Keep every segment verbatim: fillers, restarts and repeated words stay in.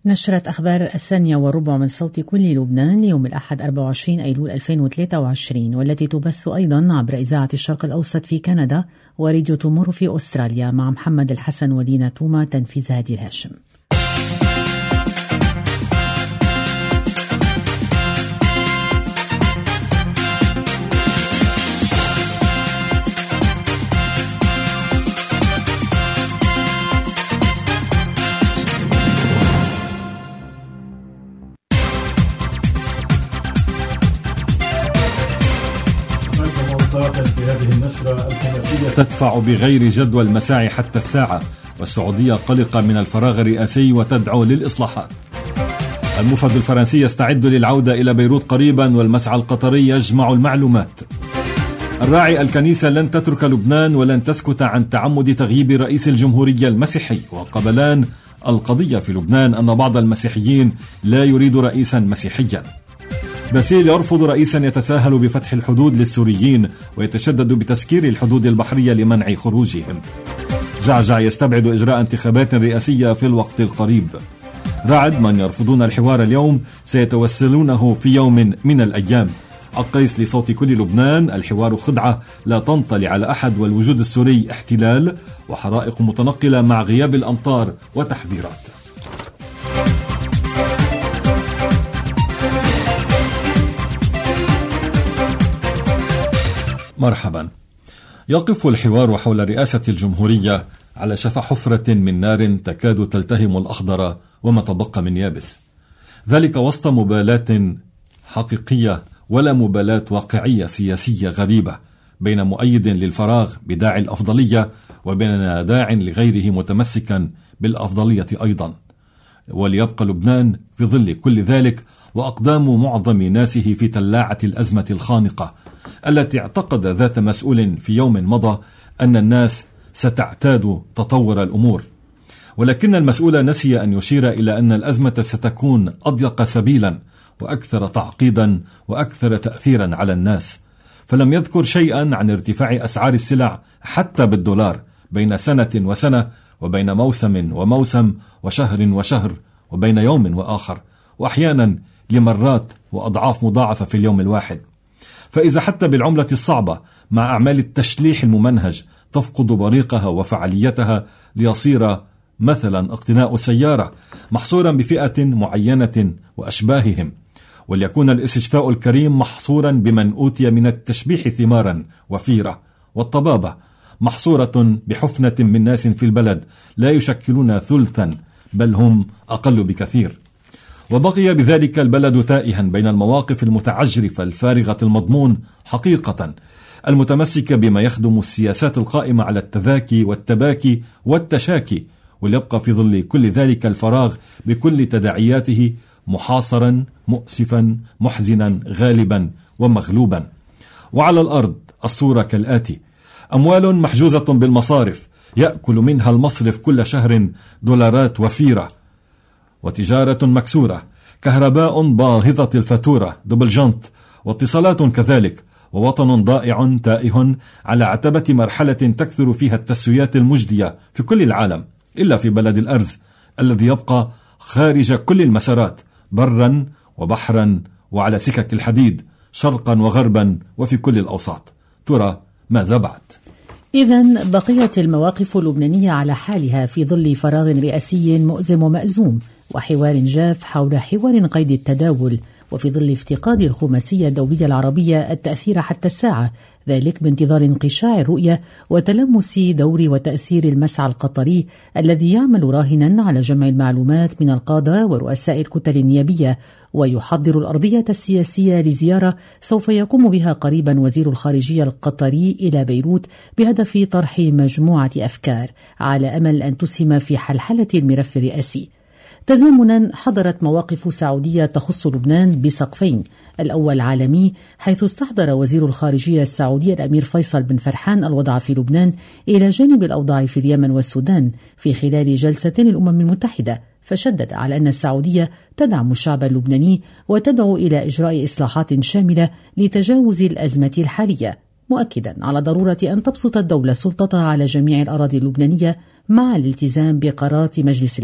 نشرت أخبار الثانية والربع من صوت كل لبنان ليوم الأحد أربعة وعشرين أيلول ألفين وثلاثة وعشرين، والتي تبث أيضا عبر إذاعة الشرق الأوسط في كندا وراديو تومورو في أستراليا، مع محمد الحسن ولينا توما، تنفيذ هادي الهاشم. في هذه النشرة: الحماسية تدفع بغير جدوى المساعي حتى الساعة، والسعودية قلقة من الفراغ الرئاسي وتدعو للإصلاحات. المفد الفرنسي يستعد للعودة إلى بيروت قريبا، والمسعى القطري يجمع المعلومات. الراعي: الكنيسة لن تترك لبنان ولن تسكت عن تعمد تغييب رئيس الجمهورية المسيحي. وقبلان: القضية في لبنان أن بعض المسيحيين لا يريد رئيسا مسيحيا. باسيل يرفض رئيسا يتساهل بفتح الحدود للسوريين ويتشدد بتسكير الحدود البحرية لمنع خروجهم. جعجع يستبعد إجراء انتخابات رئاسية في الوقت القريب. رعد: من يرفضون الحوار اليوم سيتوسلونه في يوم من الأيام. القيس لصوت كل لبنان: الحوار خدعة لا تنطلي على أحد، والوجود السوري احتلال، وحرائق متنقلة مع غياب الأمطار وتحذيرات. مرحبا. يقف الحوار حول رئاسة الجمهورية على شفا حفرة من نار تكاد تلتهم الأخضر وما تبقى من يابس، ذلك وسط مبالاة حقيقية ولا مبالاة واقعية سياسية غريبة بين مؤيد للفراغ بداعي الأفضلية وبين داع لغيره متمسكا بالأفضلية أيضا. وليبقى لبنان في ظل كل ذلك وأقدام معظم ناسه في تلاعة الأزمة الخانقة التي اعتقد ذات مسؤول في يوم مضى أن الناس ستعتاد تطور الأمور، ولكن المسؤول نسي أن يشير إلى أن الأزمة ستكون أضيق سبيلا وأكثر تعقيدا وأكثر تأثيرا على الناس، فلم يذكر شيئا عن ارتفاع أسعار السلع حتى بالدولار بين سنة وسنة، وبين موسم وموسم، وشهر وشهر، وبين يوم وآخر، وأحيانا لمرات وأضعاف مضاعفة في اليوم الواحد. فإذا حتى بالعملة الصعبة مع أعمال التشليح الممنهج تفقد بريقها وفعاليتها ليصير مثلا اقتناء سيارة محصورا بفئة معينة وأشباههم، وليكون الاستشفاء الكريم محصورا بمن أوتي من التشبيح ثمارا وفيرة، والطبابة محصورة بحفنة من ناس في البلد لا يشكلون ثلثا بل هم أقل بكثير. وبقي بذلك البلد تائها بين المواقف المتعجرفة الفارغة المضمون حقيقة، المتمسكة بما يخدم السياسات القائمة على التذاكي والتباكي والتشاكي، وليبقى في ظل كل ذلك الفراغ بكل تداعياته محاصرا مؤسفا محزنا غالبا ومغلوبا. وعلى الأرض الصورة كالآتي: أموال محجوزة بالمصارف يأكل منها المصرف كل شهر دولارات وفيرة، وتجارة مكسورة، كهرباء باهظة الفاتورة دبل جنط، واتصالات كذلك، ووطن ضائع تائه على عتبة مرحلة تكثر فيها التسويات المجدية في كل العالم إلا في بلد الأرز الذي يبقى خارج كل المسارات، برا وبحرا وعلى سكك الحديد، شرقا وغربا وفي كل الأوساط. ترى ماذا بعد؟ إذن بقيت المواقف اللبنانية على حالها في ظل فراغ رئاسي مؤزم ومأزوم، وحوار جاف حول حوار قيد التداول، وفي ظل افتقاد الخماسية الدولية العربية التأثير حتى الساعة، ذلك بانتظار انقشاع الرؤية وتلمس دور وتأثير المسعى القطري الذي يعمل راهنا على جمع المعلومات من القادة ورؤساء الكتل النيابية، ويحضر الأرضية السياسية لزيارة سوف يقوم بها قريبا وزير الخارجية القطري إلى بيروت بهدف طرح مجموعة أفكار على أمل أن تسهم في حلحلة الملف الرئاسي. تزامنا حضرت مواقف سعودية تخص لبنان بسقفين: الأول عالمي، حيث استحضر وزير الخارجية السعودي الأمير فيصل بن فرحان الوضع في لبنان إلى جانب الأوضاع في اليمن والسودان في خلال جلسة الأمم المتحدة، فشدد على أن السعودية تدعم الشعب اللبناني وتدعو إلى إجراء إصلاحات شاملة لتجاوز الأزمة الحالية، مؤكدا على ضرورة أن تبسط الدولة سلطتها على جميع الأراضي اللبنانية مع الالتزام بقرارات مجلس الأمن.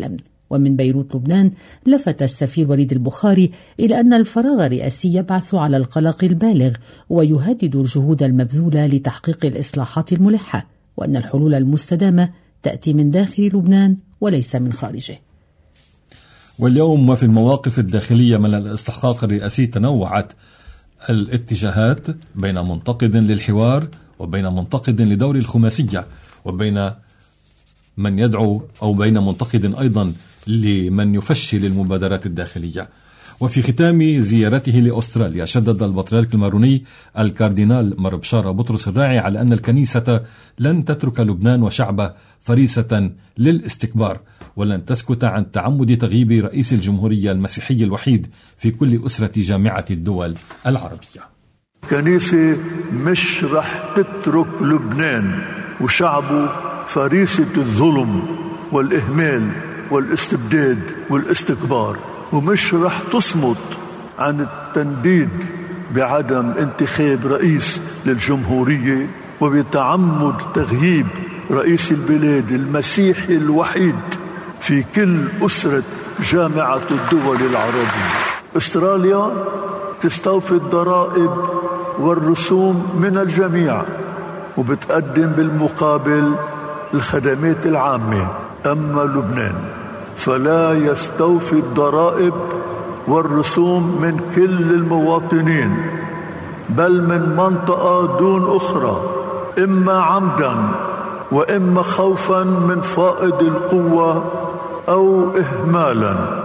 ومن بيروت لبنان لفت السفير وليد البخاري إلى أن الفراغ الرئاسي يبعث على القلق البالغ ويهدد الجهود المبذولة لتحقيق الإصلاحات الملحة، وأن الحلول المستدامة تأتي من داخل لبنان وليس من خارجه. واليوم وفي المواقف الداخلية من الاستحقاق الرئاسي تنوعت الاتجاهات بين منتقد للحوار وبين منتقد لدور الخماسية، وبين من يدعو أو بين منتقد أيضا لمن يفشل المبادرات الداخلية. وفي ختام زيارته لأستراليا شدد البطريرك الماروني الكاردينال مربشارة بطرس الراعي على أن الكنيسة لن تترك لبنان وشعبه فريسة للاستكبار، ولن تسكت عن تعمد تغييب رئيس الجمهورية المسيحي الوحيد في كل أسرة جامعة الدول العربية. كنيسة مش رح تترك لبنان وشعبه فريسة الظلم والإهمال والاستبداد والاستكبار، ومش رح تصمت عن التنديد بعدم انتخاب رئيس للجمهورية وبتعمد تغييب رئيس البلاد المسيحي الوحيد في كل أسرة جامعة الدول العربية. أستراليا تستوفي الضرائب والرسوم من الجميع وبتقدم بالمقابل الخدمات العامة، أما لبنان فلا يستوفي الضرائب والرسوم من كل المواطنين بل من منطقة دون أخرى، إما عمدا وإما خوفا من فائض القوة أو إهمالا.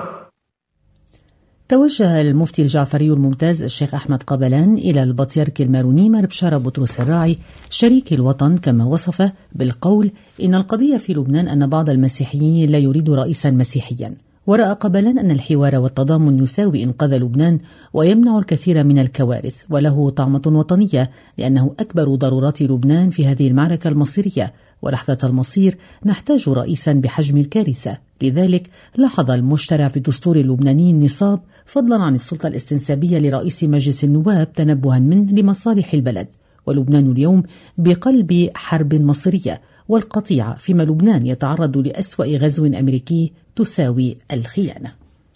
توجه المفتي الجعفري الممتاز الشيخ أحمد قبلان إلى البطريرك الماروني مربشارة بطرس الراعي شريك الوطن، كما وصفه بالقول إن القضية في لبنان أن بعض المسيحيين لا يريد رئيسا مسيحيا. ورأى قبلان أن الحوار والتضامن يساوي إنقاذ لبنان ويمنع الكثير من الكوارث، وله طعمة وطنية لأنه أكبر ضرورات لبنان في هذه المعركة المصيرية، ولحظة المصير نحتاج رئيسا بحجم الكارثة. لذلك لاحظ المشترع في الدستور اللبناني النصاب فضلا عن السلطة الاستنسابية لرئيس مجلس النواب تنبها منه لمصالح البلد. ولبنان اليوم بقلب حرب مصيرية، والقطيعة فيما لبنان يتعرض لأسوأ غزو أمريكي تساوي الخيانة.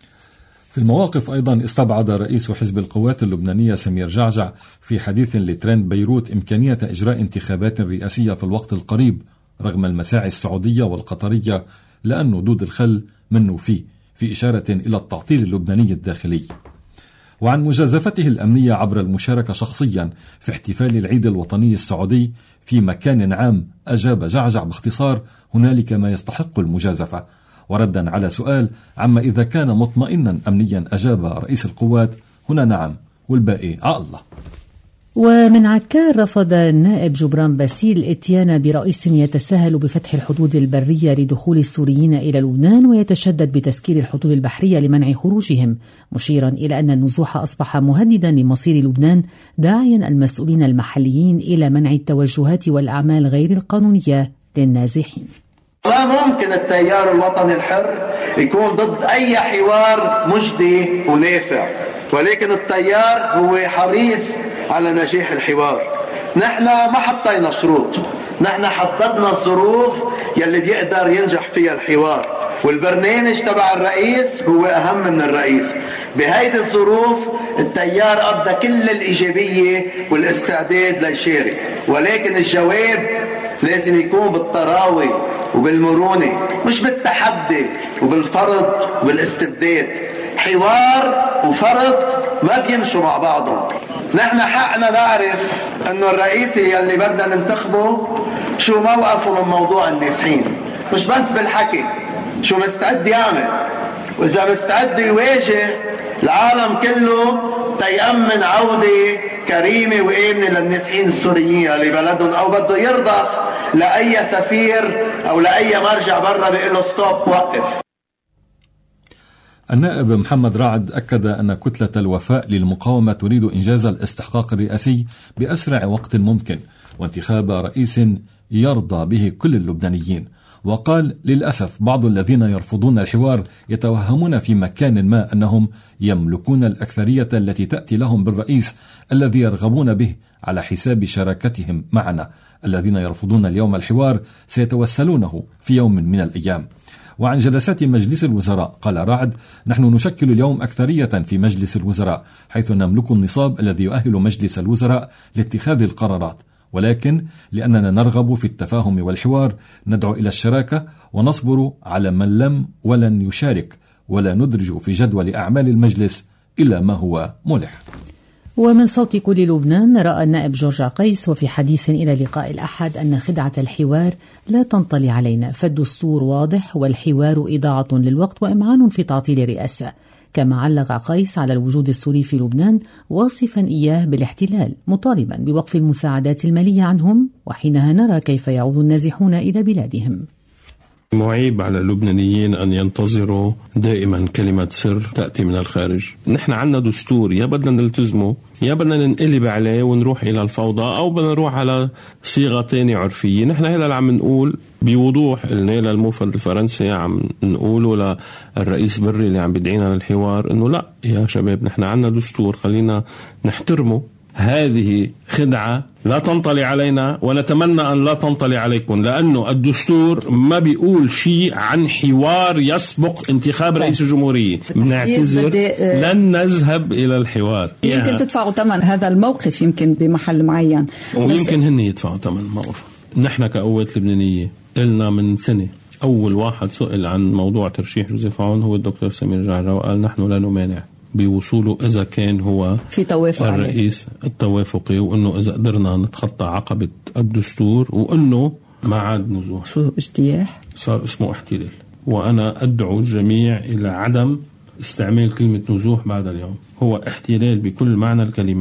في المواقف أيضا استبعد رئيس حزب القوات اللبنانية سمير جعجع في حديث لترند بيروت إمكانية إجراء انتخابات رئاسية في الوقت القريب رغم المساعي السعودية والقطرية، لأن دود الخل منه فيه، في إشارة إلى التعطيل اللبناني الداخلي. وعن مجازفته الأمنية عبر المشاركة شخصيا في احتفال العيد الوطني السعودي في مكان عام، أجاب جعجع باختصار: هنالك ما يستحق المجازفة. وردا على سؤال عما إذا كان مطمئنا أمنيا، أجاب رئيس القوات: هنا نعم والباقي على الله. ومن عكار رفض النائب جبران باسيل اتيان برئيس يتساهل بفتح الحدود البرية لدخول السوريين إلى لبنان ويتشدد بتسكير الحدود البحرية لمنع خروجهم، مشيرا إلى أن النزوح أصبح مهددا لمصير لبنان، داعيا المسؤولين المحليين إلى منع التوجهات والأعمال غير القانونية للنازحين. ما ممكن التيار الوطني الحر يكون ضد أي حوار مجدي ونافع، ولكن التيار هو حريص على نجاح الحوار. نحن ما حطينا شروط، نحن حددنا الظروف يلي بيقدر ينجح فيها الحوار، والبرنامج تبع الرئيس هو أهم من الرئيس. بهيدي الظروف التيار قضى كل الإيجابية والاستعداد ليشارك، ولكن الجواب لازم يكون بالتراوي وبالمرونة، مش بالتحدي وبالفرض وبالاستبداد. حوار وفرض ما بيمشوا مع بعضهم. نحن حقنا نعرف انه الرئيس يلي بدنا ننتخبه شو موقفه من موضوع النازحين، مش بس بالحكي، شو مستعد يعمل، واذا مستعد يواجه العالم كله تيأمن عودة كريمة وآمنة للنازحين السوريين لبلدهم، او بده يرضى لأي سفير او لأي مرجع برا بيقول له ستوب وقف. النائب محمد رعد أكد أن كتلة الوفاء للمقاومة تريد إنجاز الاستحقاق الرئاسي بأسرع وقت ممكن وانتخاب رئيس يرضى به كل اللبنانيين، وقال: للأسف بعض الذين يرفضون الحوار يتوهمون في مكان ما أنهم يملكون الأكثرية التي تأتي لهم بالرئيس الذي يرغبون به على حساب شراكتهم معنا. الذين يرفضون اليوم الحوار سيتوسلونه في يوم من الأيام. وعن جلسات مجلس الوزراء قال رعد: نحن نشكل اليوم أكثرية في مجلس الوزراء، حيث نملك النصاب الذي يؤهل مجلس الوزراء لاتخاذ القرارات، ولكن لأننا نرغب في التفاهم والحوار ندعو إلى الشراكة ونصبر على من لم ولن يشارك، ولا ندرج في جدول أعمال المجلس إلا ما هو ملح. ومن صوت كل لبنان رأى النائب جورج قيس وفي حديث إلى لقاء الأحد أن خدعة الحوار لا تنطلي علينا، فالدستور واضح والحوار إضاعة للوقت وإمعان في تعطيل الرئاسة. كما علق قيس على الوجود السوري في لبنان واصفا إياه بالاحتلال، مطالبا بوقف المساعدات المالية عنهم، وحينها نرى كيف يعود النازحون إلى بلادهم. معيب على اللبنانيين أن ينتظروا دائما كلمة سر تأتي من الخارج. نحن عنا دستور، يا بدنا نلتزمه يا بدنا ننقلب عليه ونروح إلى الفوضى، أو بدنا نروح على صيغة تانية عرفية. نحن هذا اللي عم نقول بوضوح، قلنا للموفد الفرنسي، عم نقوله للرئيس بري اللي عم بدعينا للحوار، إنه لا يا شباب نحن عنا دستور خلينا نحترمه. هذه خدعة لا تنطلي علينا، ونتمنى أن لا تنطلي عليكم، لأنه الدستور ما بيقول شيء عن حوار يسبق انتخاب رئيس الجمهورية. بنعتذر، لن نذهب إلى الحوار. يمكن تدفعوا ثمن هذا الموقف، يمكن بمحل معين، ويمكن هن يدفعوا ثمن الموقف. نحن كقوات لبنانية قلنا من سنة، أول واحد سئل عن موضوع ترشيح جوزيف عون هو الدكتور سمير جعجع، وقال نحن لا نمانع بوصوله إذا كان هو في توافق الرئيس عليه. التوافقي، وأنه إذا قدرنا نتخطى عقبة الدستور، وأنه ما عاد نزوح. شو اجتياح؟ صار اسمه احتلال. وأنا أدعو الجميع إلى عدم استعمال كلمة نزوح بعد اليوم. هو احتلال بكل معنى الكلمة.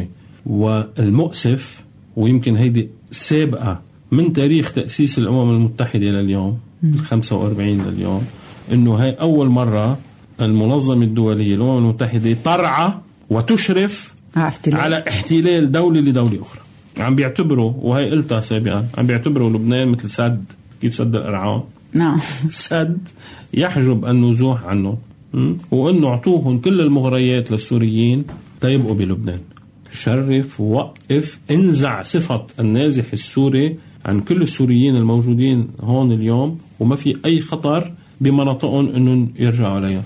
والمؤسف، ويمكن هيدي سابقة من تاريخ تأسيس الأمم المتحدة لليوم، خمسة وأربعين لليوم، أنه هاي أول مرة المنظمة الدولية الأمم المتحدة ترعى وتشرف احتلال. على احتلال دولة لدولة أخرى. عم بيعتبروا، وهي قلتها سابقا، عم بيعتبروا لبنان مثل سد، كيف سد الأرعان، نعم سد يحجب النزوح عنه، وأنه اعطوهم كل المغريات للسوريين تيبقوا بلبنان. شرف، وقف، انزع صفة النازح السوري عن كل السوريين الموجودين هون اليوم، وما في أي خطر بمناطقهم أنهم يرجعوا عليها.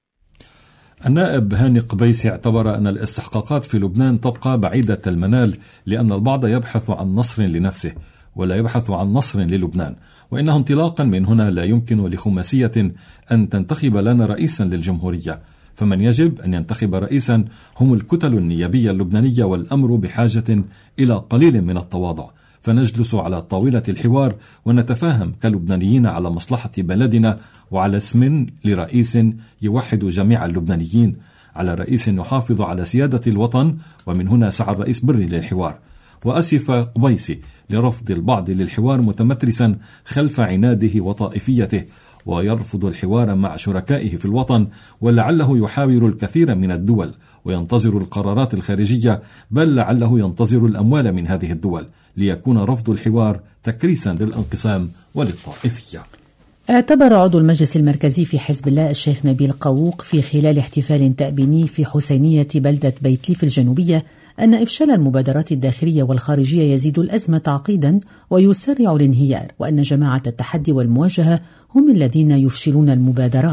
النائب هاني قبيسي اعتبر أن الاستحقاقات في لبنان تبقى بعيدة المنال، لأن البعض يبحث عن نصر لنفسه ولا يبحث عن نصر للبنان، وإنه انطلاقا من هنا لا يمكن لخماسية أن تنتخب لنا رئيسا للجمهورية، فمن يجب أن ينتخب رئيسا هم الكتل النيابية اللبنانية، والأمر بحاجة إلى قليل من التواضع، فنجلس على طاولة الحوار ونتفاهم كلبنانيين على مصلحة بلدنا، وعلى اسم لرئيس يوحد جميع اللبنانيين، على رئيس يحافظ على سيادة الوطن. ومن هنا سعى الرئيس بري للحوار. وأسف قبيسي لرفض البعض للحوار متمترسا خلف عناده وطائفيته، ويرفض الحوار مع شركائه في الوطن، ولعله يحاور الكثير من الدول وينتظر القرارات الخارجية، بل لعله ينتظر الأموال من هذه الدول، ليكون رفض الحوار تكريسا للانقسام وللطائفية. اعتبر عضو المجلس المركزي في حزب الله الشيخ نبيل قووق في خلال احتفال تأبيني في حسينية بلدة بيتليف الجنوبية أن إفشال المبادرات الداخلية والخارجية يزيد الأزمة تعقيدا ويسرع الانهيار، وأن جماعة التحدي والمواجهة هم الذين يفشلون المبادرات.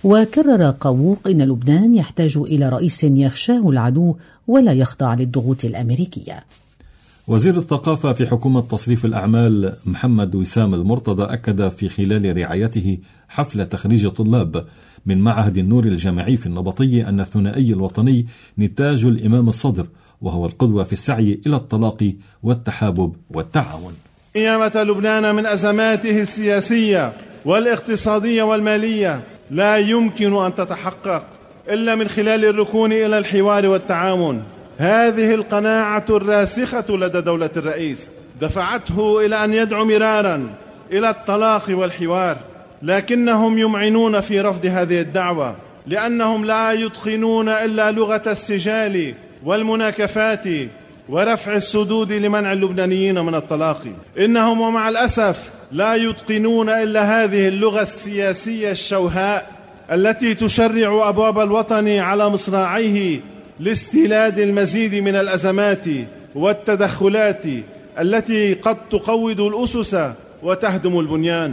وكرر قووق إن لبنان يحتاج إلى رئيس يخشاه العدو ولا يخضع للضغوط الأمريكية. وزير الثقافة في حكومة تصريف الأعمال محمد وسام المرتضى أكد في خلال رعايته حفل تخريج طلاب من معهد النور الجامعي في النبطية أن الثنائي الوطني نتاج الإمام الصدر، وهو القدوة في السعي إلى التلاقي والتحابب والتعاون. قيامة لبنان من أزماته السياسية والاقتصادية والمالية لا يمكن أن تتحقق إلا من خلال الركون إلى الحوار والتعاون. هذه القناعة الراسخة لدى دولة الرئيس دفعته إلى أن يدعو مرارا إلى الطلاق والحوار، لكنهم يمعنون في رفض هذه الدعوة، لأنهم لا يتقنون إلا لغة السجال والمناكفات ورفع السدود لمنع اللبنانيين من الطلاق. إنهم ومع الأسف لا يتقنون إلا هذه اللغة السياسية الشوهاء التي تشرع أبواب الوطن على مصراعيه لاستيلاد المزيد من الأزمات والتدخلات التي قد تقوض الأسس وتهدم البنيان.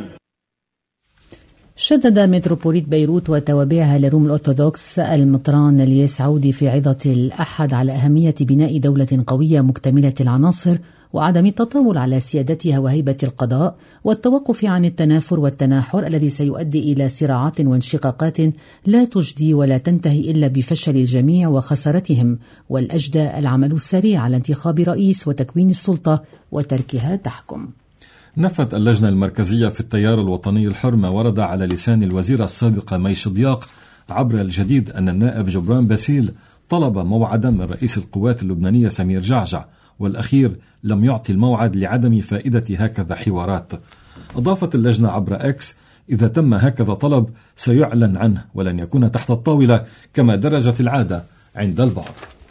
شدد متروبوليت بيروت وتوابعها لروم الأرثوذكس المطران الياس عودي في عظة الأحد على أهمية بناء دولة قوية مكتملة العناصر وعدم التطاول على سيادتها وهيبة القضاء والتوقف عن التنافر والتناحر الذي سيؤدي إلى صراعات وانشقاقات لا تجدي ولا تنتهي إلا بفشل الجميع وخسارتهم، والأجدى العمل السريع على انتخاب رئيس وتكوين السلطة وتركها تحكم. نفت اللجنة المركزية في التيار الوطني الحر ما ورد على لسان الوزيرة السابقة مي شضياق عبر الجديد أن النائب جبران باسيل طلب موعدا من رئيس القوات اللبنانية سمير جعجع، والأخير لم يعطي الموعد لعدم فائدة هكذا حوارات. أضافت اللجنة عبر أكس: إذا تم هكذا طلب سيعلن عنه ولن يكون تحت الطاولة كما درجت العادة عند البعض.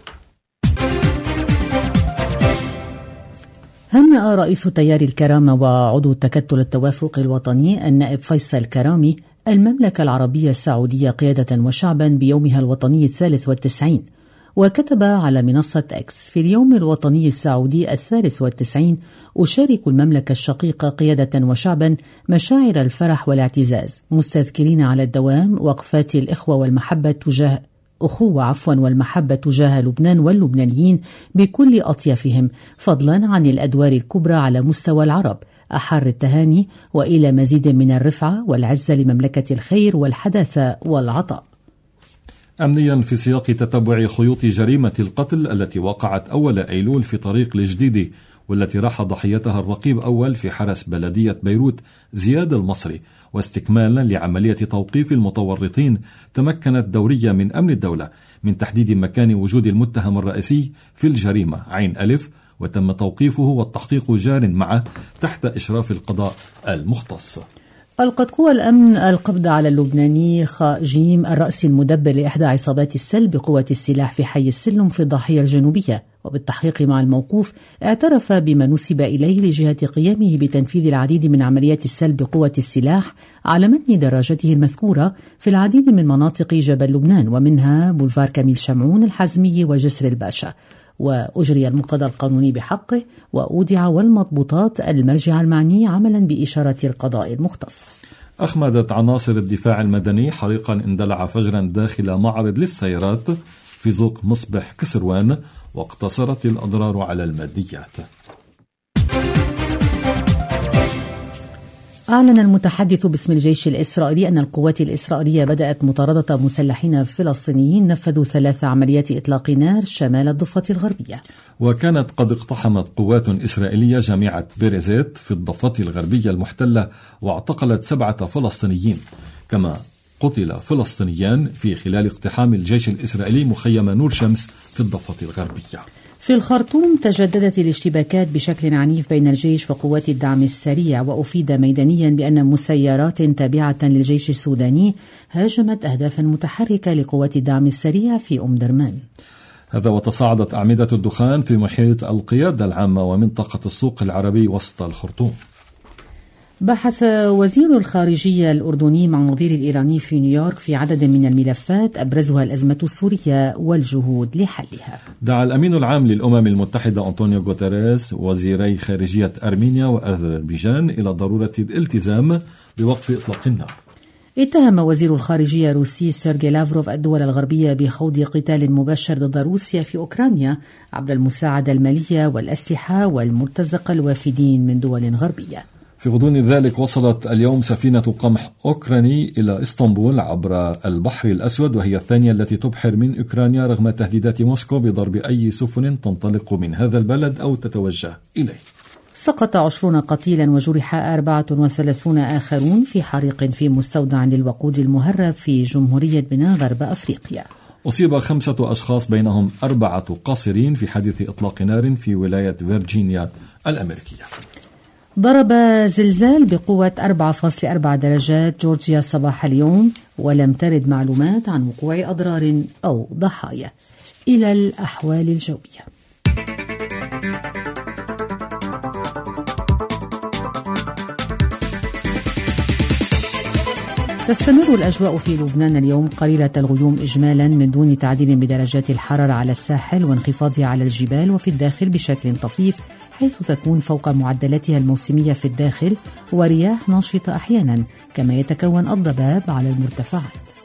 هنأ رئيس تيار الكرامة وعضو تكتل التوافق الوطني النائب فيصل كرامي المملكة العربية السعودية قيادة وشعبا بيومها الوطني الثالث والتسعين، وكتب على منصة أكس: في اليوم الوطني السعودي الثالث والتسعين أشارك المملكة الشقيقة قيادة وشعبا مشاعر الفرح والاعتزاز، مستذكرين على الدوام وقفات الإخوة والمحبة تجاه أخوة عفوا والمحبة تجاه لبنان واللبنانيين بكل أطيافهم، فضلا عن الأدوار الكبرى على مستوى العرب. أحر التهاني وإلى مزيد من الرفعة والعزة لمملكة الخير والحداثة والعطاء. أمنيا في سياق تتبع خيوط جريمة القتل التي وقعت أول أيلول في طريق الجديدي والتي راح ضحيتها الرقيب أول في حرس بلدية بيروت زياد المصري، واستكمالا لعملية توقيف المتورطين، تمكنت دورية من أمن الدولة من تحديد مكان وجود المتهم الرئيسي في الجريمة عين ألف، وتم توقيفه والتحقيق جار معه تحت إشراف القضاء المختص. ألقت قوى الأمن القبض على اللبناني خاء جيم الرأس المدبر لإحدى عصابات السلب بقوة السلاح في حي السلم في الضاحية الجنوبية، وبالتحقيق مع الموقوف اعترف بما نسب إليه لجهة قيامه بتنفيذ العديد من عمليات السلب بقوة السلاح على متن دراجته المذكورة في العديد من مناطق جبل لبنان، ومنها بولفار كميل شمعون الحزمي وجسر الباشا، وأجري المقتضى القانوني بحقه وأودع والمضبوطات المرجع المعني عملا بإشارة القضاء المختص. أخمدت عناصر الدفاع المدني حريقا اندلع فجرا داخل معرض للسيارات في زوق مصبح كسروان، واقتصرت الأضرار على الماديات. أعلن المتحدث باسم الجيش الإسرائيلي أن القوات الإسرائيلية بدأت مطاردة مسلحين فلسطينيين نفذوا ثلاث عمليات إطلاق نار شمال الضفة الغربية. وكانت قد اقتحمت قوات إسرائيلية جامعة بيريزيت في الضفة الغربية المحتلة واعتقلت سبعة فلسطينيين، كما قتل فلسطينيان في خلال اقتحام الجيش الإسرائيلي مخيم نور شمس في الضفة الغربية. في الخرطوم تجددت الاشتباكات بشكل عنيف بين الجيش وقوات الدعم السريع، وأفيد ميدانيا بأن مسيرات تابعة للجيش السوداني هاجمت أهدافا متحركة لقوات الدعم السريع في أم درمان. هذا وتصاعدت أعمدة الدخان في محيط القيادة العامة ومنطقة السوق العربي وسط الخرطوم. بحث وزير الخارجية الأردني مع النظير الإيراني في نيويورك في عدد من الملفات أبرزها الأزمة السورية والجهود لحلها. دعا الأمين العام للأمم المتحدة أنطونيو غوتيريس وزيري خارجية أرمينيا وأذربيجان إلى ضرورة الالتزام بوقف إطلاق النار. اتهم وزير الخارجية الروسي سيرجي لافروف الدول الغربية بخوض قتال مباشر ضد روسيا في أوكرانيا عبر المساعدة المالية والأسلحة والمرتزقة الوافدين من دول غربية. في غضون ذلك وصلت اليوم سفينة قمح أوكراني إلى إسطنبول عبر البحر الأسود، وهي الثانية التي تبحر من أوكرانيا رغم تهديدات موسكو بضرب أي سفن تنطلق من هذا البلد أو تتوجه إليه. سقط عشرون قتيلا وجرح أربعة وثلاثون آخرون في حريق في مستودع للوقود المهرب في جمهورية بنان غرب أفريقيا. أصيب خمسة أشخاص بينهم أربعة قاصرين في حادث إطلاق نار في ولاية فيرجينيا الأمريكية. ضرب زلزال بقوة أربعة فاصلة أربعة درجات جورجيا صباح اليوم، ولم ترد معلومات عن وقوع أضرار أو ضحايا. إلى الأحوال الجوية. تستمر الأجواء في لبنان اليوم قليلة الغيوم إجمالا من دون تعديل بدرجات الحرارة على الساحل وانخفاضها على الجبال وفي الداخل بشكل طفيف، حيث تكون فوق معدلاتها الموسمية في الداخل، ورياح ناشطة أحيانا، كما يتكون الضباب على المرتفعات.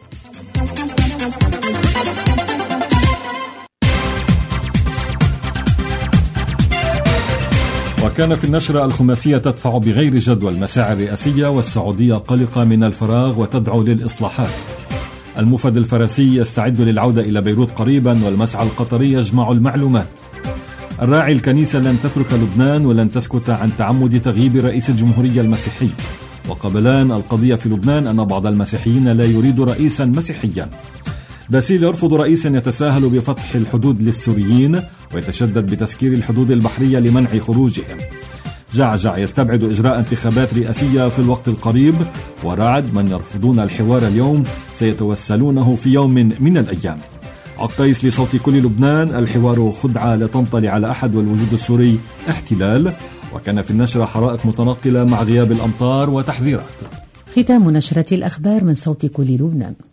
وكان في النشرة الخماسية تدفع بغير جدوى المساعي الرئاسية، والسعودية قلقة من الفراغ وتدعو للإصلاحات. المفد الفرنسي يستعد للعودة إلى بيروت قريبا، والمسعى القطري يجمع المعلومات. الراعي الكنيسة لن تترك لبنان ولن تسكت عن تعمد تغييب رئيس الجمهورية المسيحي. وقبلان القضية في لبنان أن بعض المسيحيين لا يريد رئيسا مسيحيا. باسيل يرفض رئيسا يتساهل بفتح الحدود للسوريين ويتشدد بتسكير الحدود البحرية لمنع خروجهم. جعجع يستبعد إجراء انتخابات رئاسية في الوقت القريب. ورعد من يرفضون الحوار اليوم سيتوسلونه في يوم من الأيام. عقيس لصوت كل لبنان: الحوار خدعة لا تنطلي على أحد والوجود السوري احتلال. وكان في النشرة حرائق متنقلة مع غياب الأمطار وتحذيرات. ختام نشرة الأخبار من صوت كل لبنان.